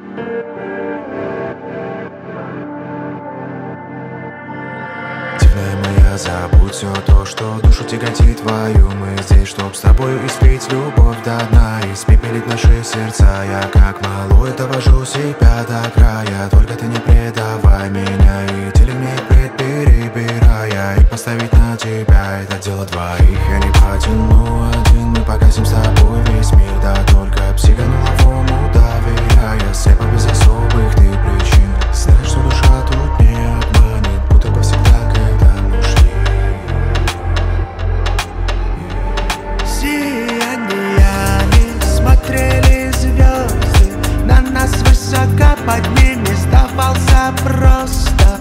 Дивная моя, забудь все то, что душу тяготит твою. Мы здесь, чтоб с тобою испить любовь до дна, испепелить наши сердца. Я как малой довожу себя до края, только ты не предавай меня и телемет перебирая. И поставить на тебя это дело двоих. Я не потяну один, мы погасим с тобой весь мир. Да только психонуловому доверяя, слепо без особых ты причин. Знаешь, что душа тут не обманет, будто бы всегда, когда нужны. Сияниями смотрели звезды, на нас высоко под ними сдавался просто.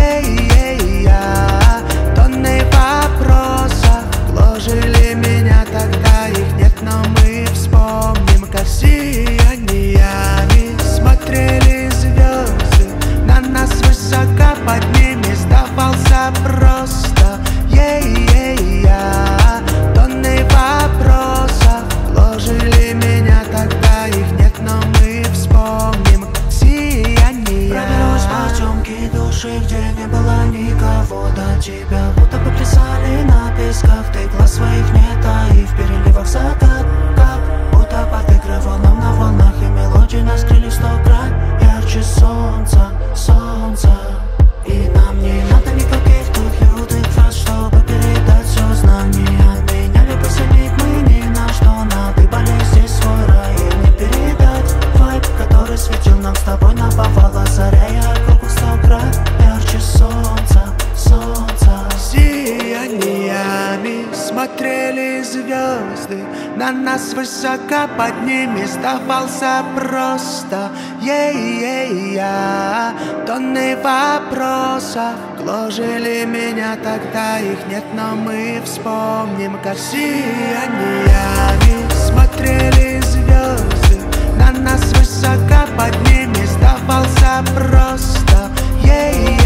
Я тонны вопросов гложили меня, тогда их нет, но мы вспомним, как сияниями смотрели звезды, на нас высоко под ними сдавался просто. Тонны вопросов гложили меня, тогда их нет, но мы вспомним, как сияние. Пробилась потемки души, где не было никого до тебя. Будто бы плясали на песках, ты глаз своих не таив, в переливах загадках. Будто подыгрывал нам на волнах, и мелодии нас крыли 100 крат ярче солнца, солнца. И нам не надо никаких тут лютых фраз, чтобы передать все знания. Меняли посильник мы ни на что, надыбали здесь свой рай. И не передать вайб, который светил нам с тобой наповала заря. Я круглых 100 крат ярче солнца, солнца. Сияниями смотрели звезды, на нас высоко под ними сдавался просто. Тонны вопросов гложили меня, тогда их нет, но мы вспомним, как сияниями смотрели звезды, на нас высоко под ними сдавался просто.